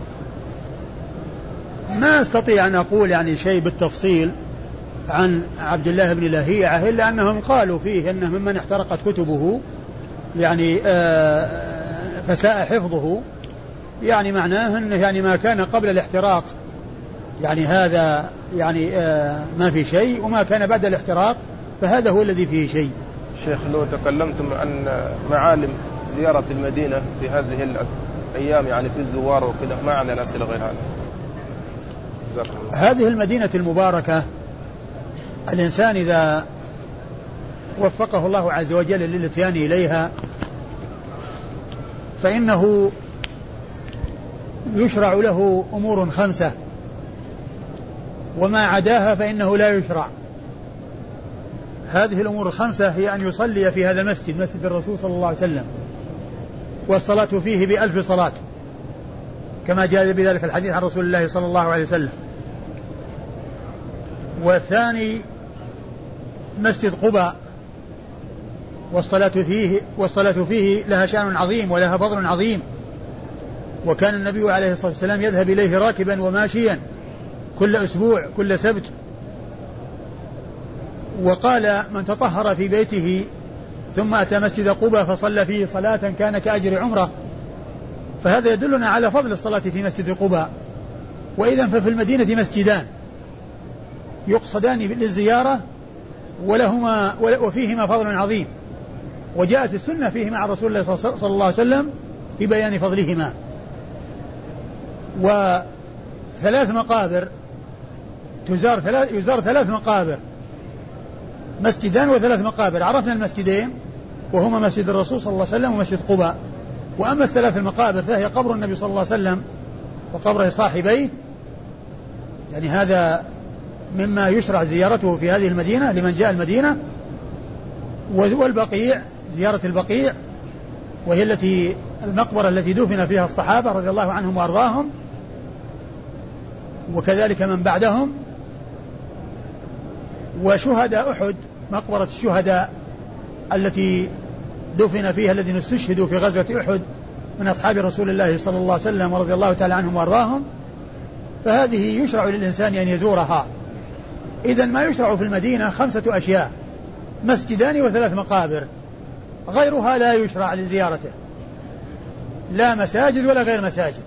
ما استطيع أن أقول يعني شيء بالتفصيل عن عبد الله بن لهيعة، إلا أنهم قالوا فيه أنه ممن احترقت كتبه، يعني فساء حفظه، يعني معناه أنه يعني ما كان قبل الاحتراق يعني هذا يعني ما في شيء، وما كان بعد الاحتراق فهذا هو الذي فيه شيء. شيخ، لو تكلمتم عن معالم زيارة المدينة في هذه الأيام يعني في الزوار وكذا، ما عندنا أسئلة غير هذا. هذه المدينة المباركة الإنسان إذا وفقه الله عز وجل للاتيان إليها فإنه يشرع له أمور 5، وما عداها فإنه لا يشرع. هذه الأمور 5 هي أن يصلي في هذا المسجد، مسجد الرسول صلى الله عليه وسلم، والصلاة فيه ب1000 صلاة كما جاء بذلك الحديث عن رسول الله صلى الله عليه وسلم. والثاني مسجد قباء، والصلاة فيه لها شأن عظيم ولها فضل عظيم، وكان النبي عليه الصلاة والسلام يذهب إليه راكبا وماشيا كل أسبوع كل سبت. وقال: من تطهر في بيته ثم أتى مسجد قباء فصلى فيه صلاة كان كأجر عمره. فهذا يدلنا على فضل الصلاة في مسجد قباء. وإذا ففي المدينة مسجدان يقصدان للزيارة وفيهما فضل عظيم، وجاءت السنة فيهما عن رسول الله صلى الله عليه وسلم في بيان فضلهما. وثلاث مقابر يزار 3 مقابر، مسجدان و3 مقابر. عرفنا المسجدين وهما مسجد الرسول صلى الله عليه وسلم ومسجد قباء. وأما 3 المقابر فهي قبر النبي صلى الله عليه وسلم وقبر صاحبيه، يعني هذا مما يشرع زيارته في هذه المدينة لمن جاء المدينة. والبقيع، زيارة البقيع وهي المقبرة التي دفن فيها الصحابة رضي الله عنهم وأرضاهم، وكذلك من بعدهم. وشهداء أحد، مقبرة الشهداء التي دفن فيها الذين استشهدوا في غزوة أحد من أصحاب رسول الله صلى الله عليه وسلم ورضي الله تعالى عنهم وأرضاهم، فهذه يشرع للإنسان أن يزورها. إذن ما يشرع في المدينة 5 أشياء: مسجدان و3 مقابر، غيرها لا يشرع لزيارته. لا مساجد ولا غير مساجد.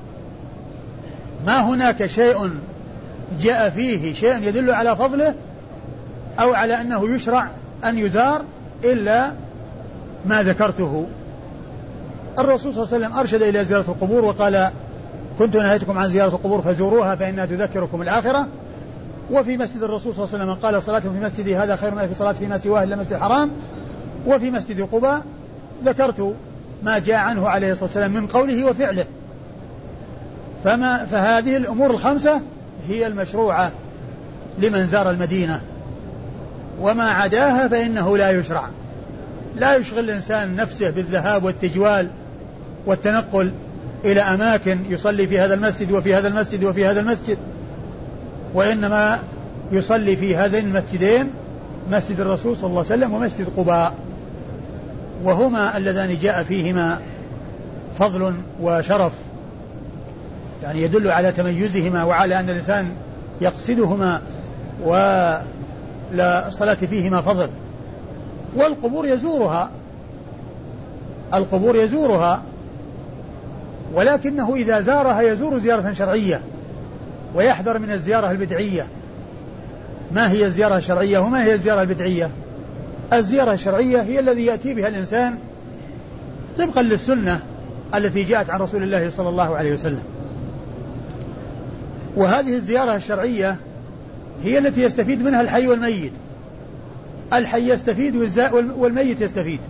ما هناك شيء جاء فيه شيء يدل على فضله أو على أنه يشرع أن يزار إلا ما ذكرته. الرسول صلى الله عليه وسلم أرشد إلى زيارة القبور وقال كنت نهيتكم عن زيارة القبور فزوروها فإنها تذكركم الآخرة. وفي مسجد الرسول صلى الله عليه وسلم قال صلاة في مسجدي هذا خير من في صلاة فيما سواه إلا مسجد الحرام. وفي مسجد قباء ذكرت ما جاء عنه عليه الصلاة والسلام من قوله وفعله. فهذه الأمور الخمسة هي المشروعة لمن زار المدينة، وما عداها فإنه لا يشرع. لا يشغل الإنسان نفسه بالذهاب والتجوال والتنقل إلى أماكن يصلي في هذا المسجد وفي هذا المسجد وفي هذا المسجد، وإنما يصلي في هذين المسجدين، مسجد الرسول صلى الله عليه وسلم ومسجد قباء، وهما اللذان جاء فيهما فضل وشرف، يعني يدل على تميزهما وعلى أن الإنسان يقصدهما ولا الصلاة فيهما فضل. والقبور يزورها ولكنه إذا زارها يزور زيارة شرعية ويحذر من الزيارة البدعية. ما هي الزيارة الشرعية وما هي الزيارة البدعية؟ الزيارة الشرعية هي الذي يأتي بها الإنسان طبقا للسنة التي جاءت عن رسول الله صلى الله عليه وسلم. وهذه الزيارة الشرعية هي التي يستفيد منها الحي والميت. الحي يستفيد والميت يستفيد.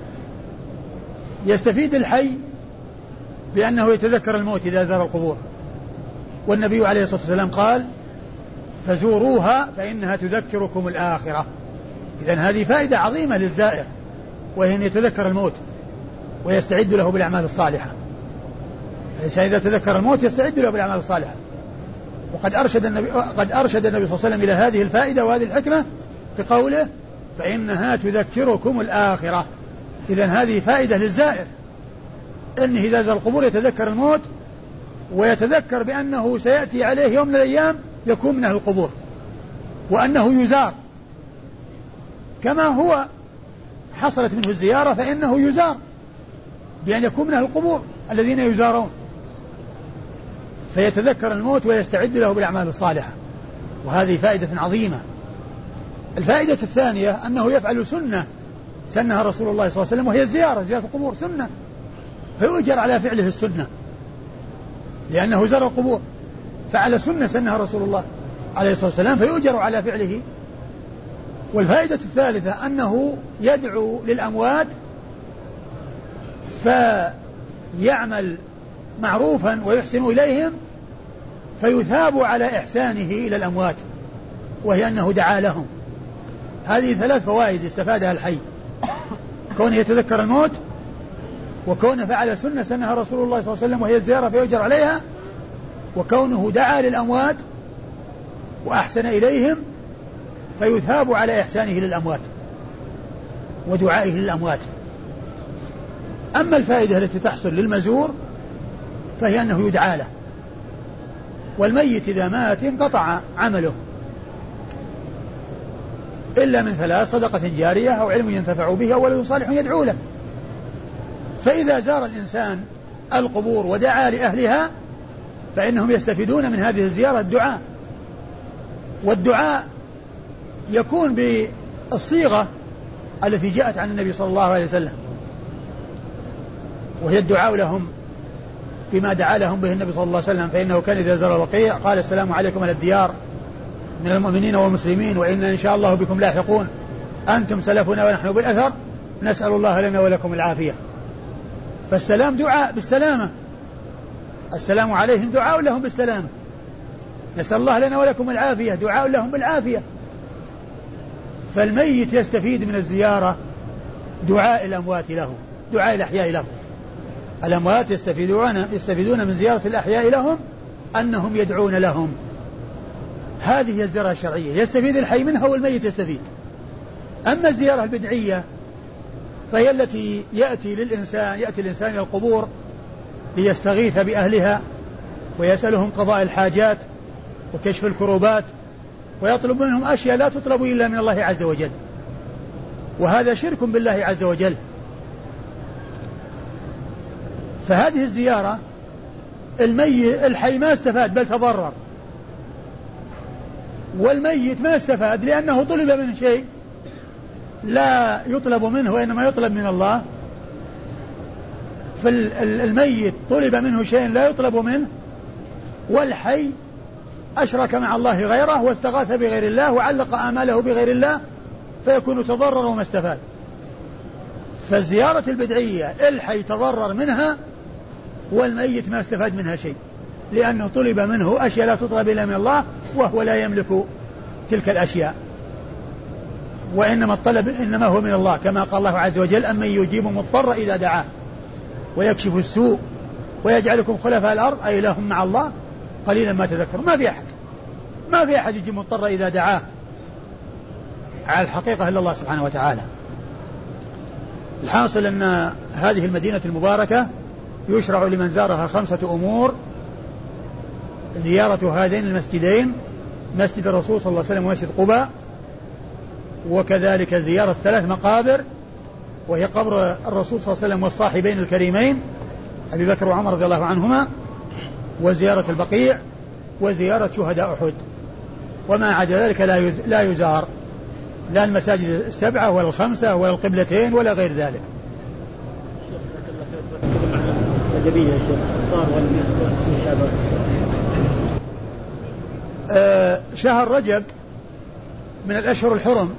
يستفيد الحي بأنه يتذكر الموت إذا زار القبور، والنبي عليه الصلاة والسلام قال فزوروها فإنها تذكركم الآخرة. إذن هذه فائدة عظيمة للزائر، وهي أن يتذكر الموت ويستعد له بالأعمال الصالحة. إذا تذكر الموت يستعد له بالأعمال الصالحة. وقد أرشد النبي صلى الله عليه وسلم إلى هذه الفائدة وهذه الحكمة بقوله فإنها تذكركم الآخرة. إذن هذه فائدة للزائر، أنه إذا زار القبور يتذكر الموت ويتذكر بأنه سيأتي عليه يوم من الأيام يكون من أهل القبور، وأنه يزار كما هو حصلت منه الزيارة، فإنه يزار بأن يكون من أهل القبور الذين يزارون، فيتذكر الموت ويستعد له بالأعمال الصالحة. وهذه فائدة عظيمة. الفائدة الثانية أنه يفعل سنة سنها رسول الله صلى الله عليه وسلم، وهي زيارة القبور سنة، فيؤجر على فعله السنة لأنه زار القبور، فعل سنة سنها رسول الله عليه الصلاة والسلام فيؤجر على فعله. والفائدة الثالثة أنه يدعو للأموات فيعمل معروفا ويحسن إليهم فيثاب على إحسانه إلى الأموات، وهي أنه دعا لهم. هذه ثلاث فوائد استفادها الحي: كونه يتذكر الموت، وكونه فعل سنة سنها رسول الله صلى الله عليه وسلم وهي الزيارة فيؤجر عليها، وكونه دعا للأموات وأحسن إليهم فيثاب على إحسانه للأموات ودعائه للأموات. أما الفائدة التي تحصل للمزور فهي أنه يدعى له، والميت إذا مات انقطع عمله إلا من ثلاث: صدقة جارية أو علم ينتفع به أو ولد صالح يدعو له. فإذا زار الإنسان القبور ودعا لأهلها فإنهم يستفيدون من هذه الزيارة الدعاء، والدعاء يكون بالصيغة التي جاءت عن النبي صلى الله عليه وسلم، وهي الدعاء لهم بما دعا لهم به النبي صلى الله عليه وسلم، فإنه كان إذا زار البقيع قال السلام عليكم على الديار من المؤمنين والمسلمين وإنا إن شاء الله بكم لاحقون، أنتم سلفنا ونحن بالأثر، نسأل الله لنا ولكم العافية. فالسلام دعاء بالسلامة، السلام عليهم دعاء لهم بالسلامة، نسأل الله لنا ولكم العافية دعاء لهم بالعافية. فالميت يستفيد من الزيارة دعاء الأموات له، دعاء الأحياء له. الأموات يستفيدون من زيارة الأحياء لهم أنهم يدعون لهم. هذه هي الزيارة الشرعية، يستفيد الحي منها والميت يستفيد. أما الزيارة البدعية فهي التي يأتي الإنسان إلى القبور ليستغيث بأهلها ويسألهم قضاء الحاجات وكشف الكروبات، ويطلب منهم أشياء لا تطلب إلا من الله عز وجل، وهذا شرك بالله عز وجل. فهذه الزيارة الحي ما استفاد بل تضرر، والميت ما استفاد لأنه طلب منه شيء لا يطلب منه وإنما يطلب من الله. فالميت طلب منه شيء لا يطلب منه، والحي أشرك مع الله غيره واستغاث بغير الله وعلق آماله بغير الله، فيكون تضرر وما استفاد. فالزيارة البدعية الحي تضرر منها والميت ما استفاد منها شيء، لأنه طلب منه أشياء لا تطلب إلا من الله وهو لا يملك تلك الأشياء، وإنما الطلب إنما هو من الله، كما قال الله عز وجل: أمن يجيب مضطر إذا دعاه ويكشف السوء ويجعلكم خلفاء الأرض أي لهم مع الله قليلا ما تذكرون. ما في أحد يجيب مضطر إذا دعاه على الحقيقة إلا الله سبحانه وتعالى. الحاصل أن هذه المدينة المباركة يشرع لمن زارها 5 أمور: زيارة هذين المسجدين، مسجد الرسول صلى الله عليه وسلم ومسجد قباء، وكذلك زيارة 3 مقابر، وهي قبر الرسول صلى الله عليه وسلم والصاحبين الكريمين أبي بكر وعمر رضي الله عنهما، وزيارة البقيع، وزيارة شهداء أحد. وما عدا ذلك لا يزار، لا المساجد 7 ولا 5 ولا القبلتين ولا غير ذلك. شهر رجب من الأشهر الحرم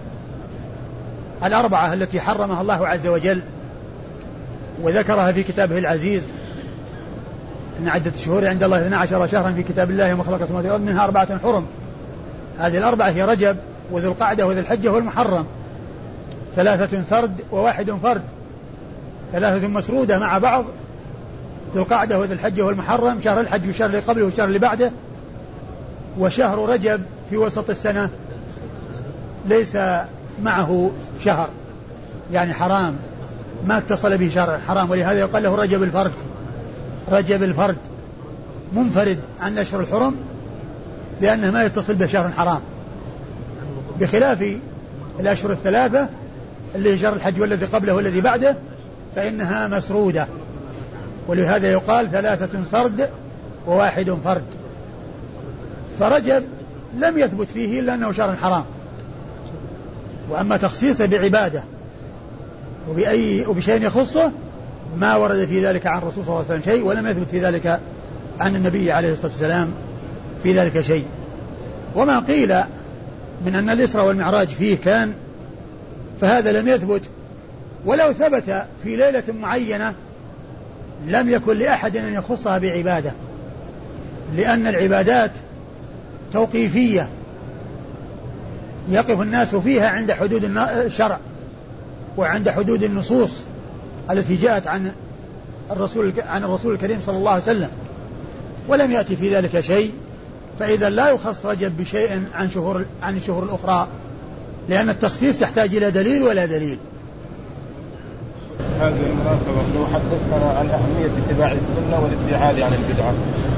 4 التي حرمها الله عز وجل وذكرها في كتابه العزيز: إن عدة الشهور عند الله 12 شهرا في كتاب الله يوم خلق السماوات والأرض منها 4 حرم. هذه ال4 هي رجب وذو القعدة وذو الحجة والمحرم، 3 فرد و1 فرد، 3 مسرودة مع بعض: ذو القعدة وذو الحجة والمحرم، شهر الحج والشهر اللي قبله والشهر اللي بعده. وشهر رجب في وسط السنة ليس معه شهر، يعني حرام، ما اتصل به شهر حرام، ولهذا يقال له رجب الفرد منفرد عن أشهر الحرم لأنه ما يتصل به شهر حرام، بخلاف الأشهر 3 اللي شهر الحج والذي قبله والذي بعده فإنها مسرودة، ولهذا يقال 3 سرد و1 فرد. فرجب لم يثبت فيه إلا أنه شهر حرام، وأما تخصيصه بعبادة وبشيء يخصه ما ورد في ذلك عن الرسول صلى الله عليه وسلم شيء، ولم يثبت في ذلك عن النبي عليه الصلاة والسلام في ذلك شيء. وما قيل من أن الإسراء والمعراج فيه كان فهذا لم يثبت، ولو ثبت في ليلة معينة لم يكن لأحد أن يخصها بعبادة، لأن العبادات توقيفية يقف الناس فيها عند حدود الشرع وعند حدود النصوص التي جاءت عن الرسول الكريم صلى الله عليه وسلم، ولم يأتي في ذلك شيء، فإذا لا يخص رجب بشيء عن الشهور الأخرى، لأن التخصيص يحتاج إلى دليل ولا دليل. هذه المناسبة لو حدثنا عن أهمية اتباع السنة والابتعاد عن البدعة.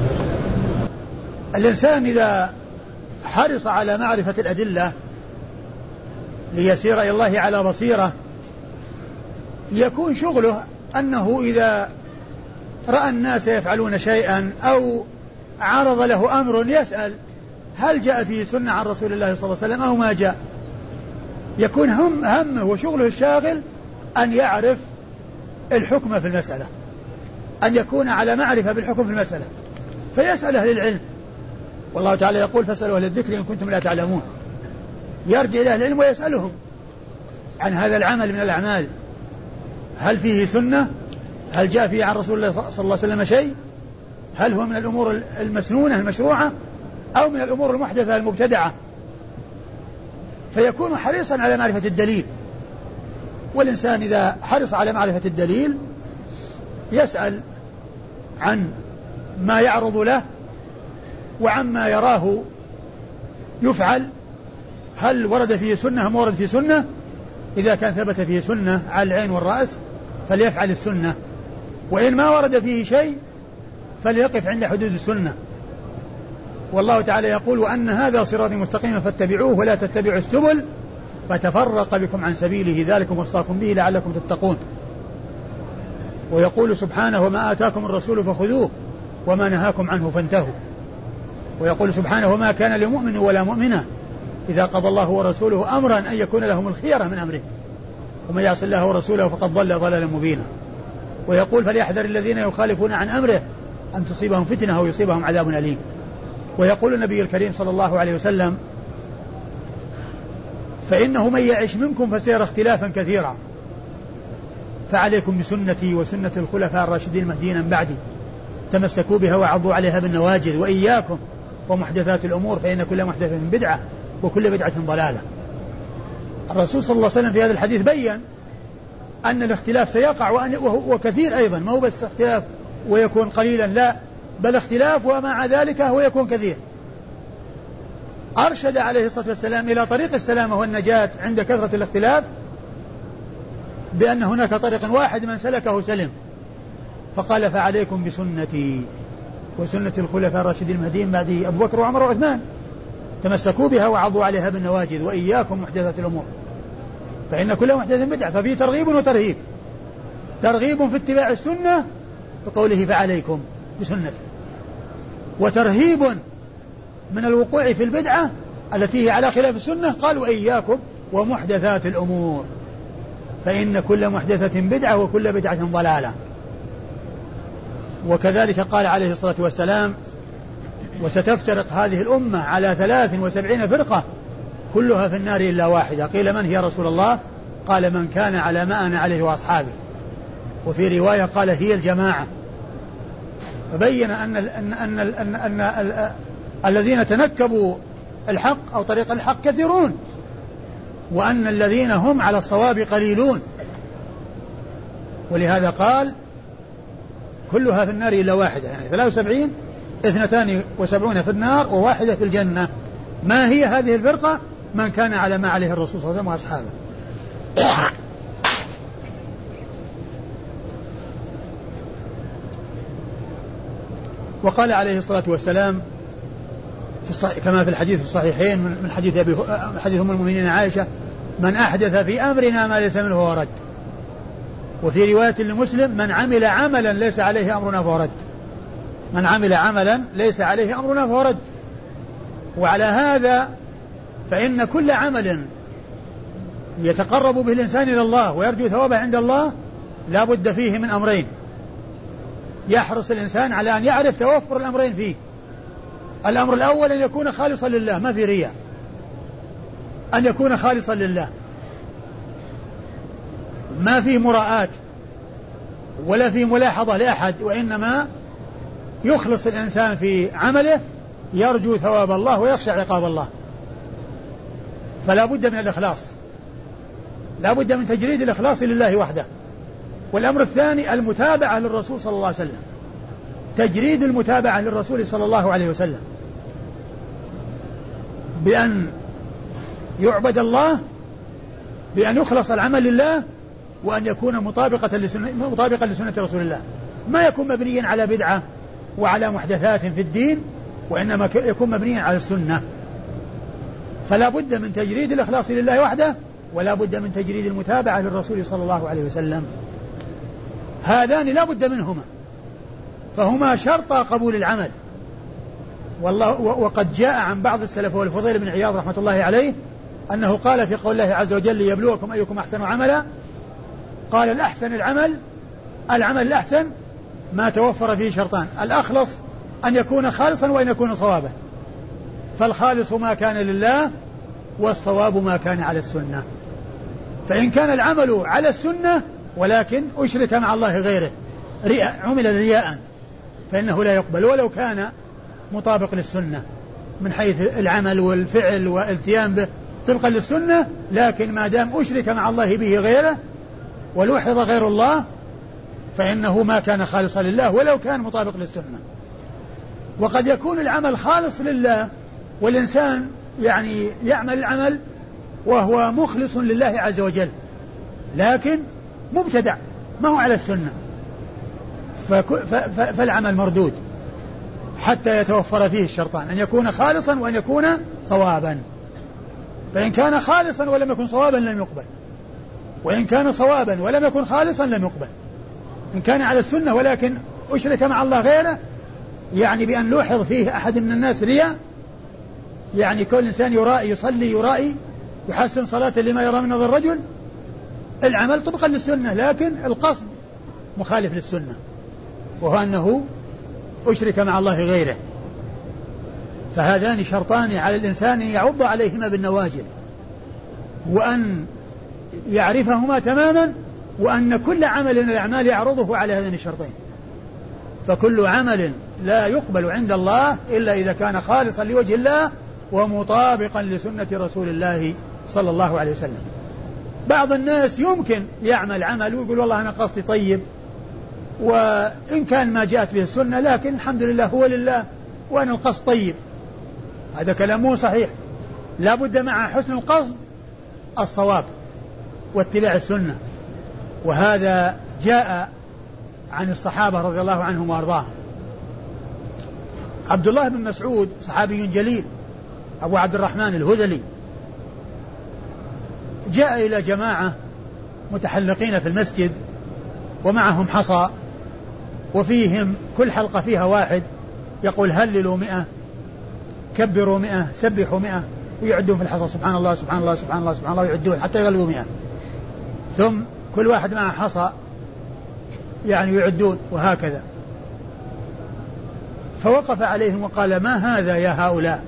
الإنسان إذا حرص على معرفة الأدلة ليسير إلى الله على بصيرة يكون شغله أنه إذا رأى الناس يفعلون شيئا أو عرض له أمر يسأل هل جاء فيه سنة عن رسول الله صلى الله عليه وسلم أو ما جاء. يكون همه وشغله الشاغل أن يعرف الحكم في المسألة، أن يكون على معرفة بالحكم في المسألة، فيسأل أهل العلم. والله تعالى يقول: فاسألوا أهل الذكر إن كنتم لا تعلمون. يرجع إلى أهل العلم ويسألهم عن هذا العمل من الأعمال، هل فيه سنة؟ هل جاء فيه عن رسول الله صلى الله عليه وسلم شيء؟ هل هو من الأمور المسنونة المشروعة أو من الأمور المحدثة المبتدعة؟ فيكون حريصا على معرفة الدليل. والإنسان إذا حرص على معرفة الدليل يسأل عن ما يعرض له وعما يراه يفعل، هل ورد فيه سنة أم ورد فيه سنة؟ إذا كان ثبت فيه سنة على العين والرأس فليفعل السنة، وإن ما ورد فيه شيء فليقف عند حدود السنة. والله تعالى يقول: وأن هذا صراطي مستقيما فاتبعوه ولا تتبعوا السبل فتفرق بكم عن سبيله ذلكم وصاكم به لعلكم تتقون. ويقول سبحانه وما آتاكم الرسول فخذوه وما نهاكم عنه فانتهوا. ويقول سبحانه وما كان لمؤمن ولا مؤمنة إذا قضى الله ورسوله أمرا أن يكون لهم الخيرة من أمره ومن يعص الله ورسوله فقد ضل ضلالا مبينا. ويقول فليحذر الذين يخالفون عن أمره أن تصيبهم فتنة أو يصيبهم عذاب أليم. ويقول النبي الكريم صلى الله عليه وسلم فإنه من يعش منكم فسيرى اختلافا كثيرا فعليكم بسنتي وسنة الخلفاء الراشدين المهديين من بعدي تمسكوا بها وعضوا عليها بالنواجذ وإياكم ومحدثات الأمور فإن كل محدثة بدعة وكل بدعة ضلالة. الرسول صلى الله عليه وسلم في هذا الحديث بيّن أن الاختلاف سيقع وكثير أيضا، ما هو بس اختلاف ويكون قليلا، لا بل اختلاف ومع ذلك هو يكون كثير. أرشد عليه الصلاة والسلام إلى طريق السلامة والنجاة عند كثرة الاختلاف بأن هناك طريق واحد من سلكه سلم، فقال فعليكم بسنتي وسنة الخلفاء الراشدين المهديين بعدي أبو بكر وعمر وعثمان تمسكوا بها وعضوا عليها بالنواجذ وإياكم محدثات الأمور فإن كل محدث بدعة. ففي ترغيب وترهيب، ترغيب في اتباع السنة بقوله فعليكم بسنتي، وترهيب من الوقوع في البدعة التي هي على خلاف السنة قال وإياكم ومحدثات الأمور فإن كل محدثة بدعة وكل بدعة ضلالة. وكذلك قال عليه الصلاة والسلام وستفترق هذه الأمة على 73 فرقة كلها في النار إلا واحدة. قيل من هي رسول الله؟ قال من كان على ما أنا عليه وأصحابي. وفي رواية قال هي الجماعة. فبين أن الذين تنكبوا الحق أو طريق الحق كثيرون وأن الذين هم على الصواب قليلون. ولهذا قال كلها في النار إلا واحدة، يعني 73 72 في النار وواحدة في الجنة. ما هي هذه الفرقة؟ من كان على ما عليه الرسول صلى الله عليه وسلم وأصحابه. وقال عليه الصلاة والسلام كما في الحديث في الصحيحين من حديث أم المؤمنين عائشة من أحدث في أمرنا ما ليس منه فهو رد. وفي رواية لمسلم من عمل عملا ليس عليه أمرنا فهو رد. من عمل عملا ليس عليه أمرنا فهو رد. وعلى هذا فإن كل عمل يتقرب به الإنسان إلى الله ويرجو ثوابه عند الله لا بد فيه من أمرين، يحرص الإنسان على أن يعرف توفر الأمرين فيه. الأمر الأول أن يكون خالصا لله، ما في رياء، أن يكون خالصا لله، ما في مراءات ولا في ملاحظة لأحد، وإنما يخلص الإنسان في عمله يرجو ثواب الله ويخشى عقاب الله. فلا بد من الإخلاص، لا بد من تجريد الإخلاص لله وحده. والأمر الثاني المتابعة للرسول صلى الله عليه وسلم، تجريد المتابعة للرسول صلى الله عليه وسلم بأن يعبد الله، بأن يخلص العمل لله، وأن يكون مطابقا لسنة رسول الله، ما يكون مبنيا على بدعة وعلى محدثات في الدين، وإنما يكون مبنيا على السنة. فلا بد من تجريد الإخلاص لله وحده، ولا بد من تجريد المتابعة للرسول صلى الله عليه وسلم. هذان لا بد منهما، فهما شرط قبول العمل. والله وقد جاء عن بعض السلف والفضيل بن عياض رحمة الله عليه أنه قال في قول الله عز وجل ليبلوكم أيكم أحسن عملا، قال الأحسن العمل الأحسن ما توفر فيه شرطان: الأخلص أن يكون خالصا وأن يكون صوابا، فالخالص ما كان لله والصواب ما كان على السنة. فإن كان العمل على السنة ولكن أشرك مع الله غيره، عمل رياء، فإنه لا يقبل ولو كان مطابق للسنة من حيث العمل والفعل والالتيام به طبقا للسنة، لكن ما دام أشرك مع الله به غيره ولوحظ غير الله فإنه ما كان خالصا لله ولو كان مطابق للسنة. وقد يكون العمل خالص لله والإنسان يعني يعمل العمل وهو مخلص لله عز وجل، لكن مبتدع ما هو على السنة، فالعمل مردود حتى يتوفر فيه الشرطان: أن يكون خالصا وأن يكون صوابا. فإن كان خالصا ولم يكن صوابا لم يقبل، وإن كان صوابا ولم يكن خالصا لم يقبل. إن كان على السنة ولكن أشرك مع الله غيره، يعني بأن لوحظ فيه أحد من الناس رياء، يعني كل إنسان يرائي يصلي يرائي يحسن صلاة لما يرى من نظر الرجل، العمل طبقا للسنة لكن القصد مخالف للسنة، وهو أنه أشرك مع الله غيره. فهذان شرطان على الإنسان يعض عليهما بالنواجذ، وأن يعرفهما تماما، وأن كل عمل من الأعمال يعرضه على هذين الشرطين. فكل عمل لا يقبل عند الله إلا إذا كان خالصا لوجه الله ومطابقا لسنة رسول الله صلى الله عليه وسلم. بعض الناس يمكن يعمل عمل ويقول والله أنا قصدي طيب، وإن كان ما جاءت به السنة لكن الحمد لله هو لله وأنا القصد طيب. هذا كلام مو صحيح، لا بد مع حسن القصد الصواب واتباع السنة. وهذا جاء عن الصحابة رضي الله عنهم وأرضاهم. عبد الله بن مسعود صحابي جليل أبو عبد الرحمن الهذلي جاء إلى جماعة متحلقين في المسجد ومعهم حصى، وفيهم كل حلقة فيها واحد يقول هللوا 100 كبروا 100 سبحوا 100، ويعدون في الحصى سبحان الله سبحان الله سبحان الله سبحان الله، يعدون حتى يغلبوا 100، ثم كل واحد معه حصى يعني يعدون وهكذا. فوقف عليهم وقال ما هذا يا هؤلاء؟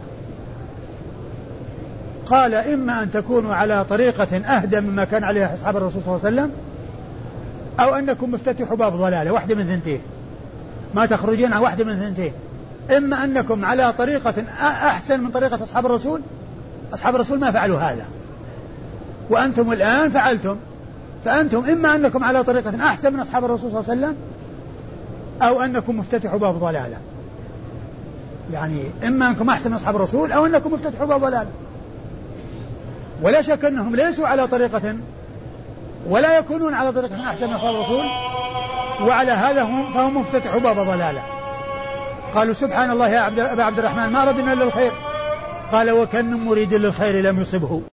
قال إما أن تكونوا على طريقة أهدى مما كان عليها أصحاب الرسول صلى الله عليه وسلم، أو أنكم مفتتحوا باب ضلالة، واحدة من ثنتين، ما تخرجين عن واحدة من ثنتين. إما أنكم على طريقة أحسن من طريقة أصحاب الرسول، أصحاب الرسول ما فعلوا هذا وأنتم الآن فعلتم، فأنتم إما أنكم على طريقة أحسن من أصحاب الرسول صلى الله عليه وسلم، أو أنكم مفتتحوا باب ضلالة، يعني إما أنكم أحسن من أصحاب الرسول أو أنكم مفتتحوا باب ضلالة. ولا شك أنهم ليسوا على طريقة ولا يكونون على طريقة أحسن من أصحاب الرسول، وعلى هذا فهم مفتتحوا باب ضلالة. قالوا سبحان الله يا أبا عبد الرحمن ما أردنا إلا الخير، قال وكم من مريد للخير لم يصبه.